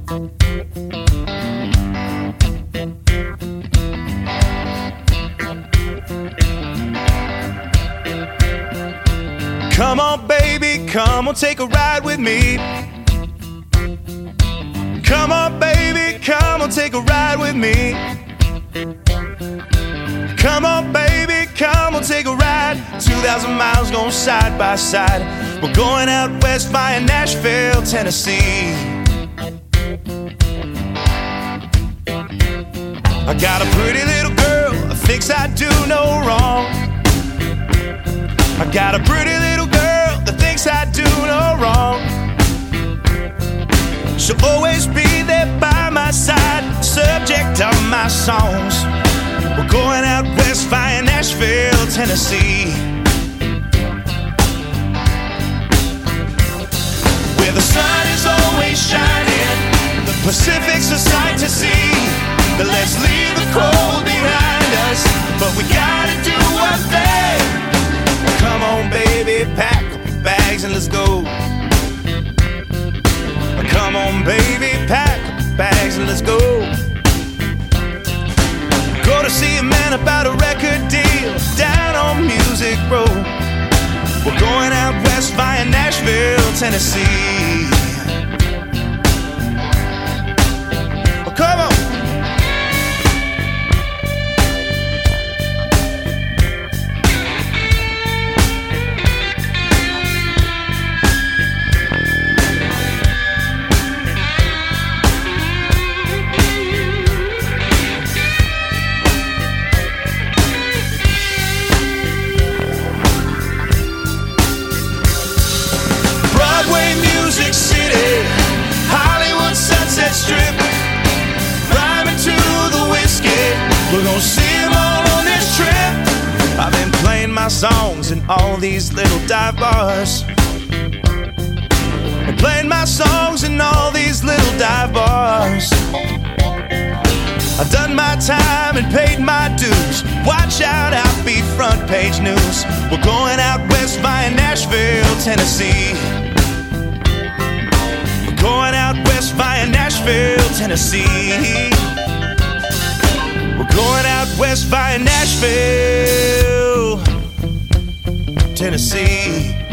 Come on, baby, come on, take a ride with me. Come on, baby, come on, take a ride with me. Come on, baby, come on, take a ride. 2,000 miles going side by side. We're going out west via Nashville, Tennessee. I got a pretty little girl who thinks I do no wrong. I got a pretty little girl that thinks I do no wrong. She'll always be there by my side, subject of my songs. We're going out west via Nashville, Tennessee, where the sun is always shining, the Pacific's a sight to see. But let's leave the cold behind us, but we gotta do one thing. Come on, baby, pack up your bags and let's go. Come on, baby, pack up your bags and let's go. Go to see a man about a record deal down on Music Road. We're going out west via Nashville, Tennessee. Oh, come on. Music City, Hollywood Sunset Strip, rhyming to the whiskey. We're gonna see them all on this trip. I've been playing my songs in all these little dive bars. Been playing my songs in all these little dive bars. I've done my time and paid my dues. Watch out, I'll be front page news. We're going out west via Nashville, Tennessee. Going out west via Nashville, Tennessee. We're going out west via Nashville, Tennessee.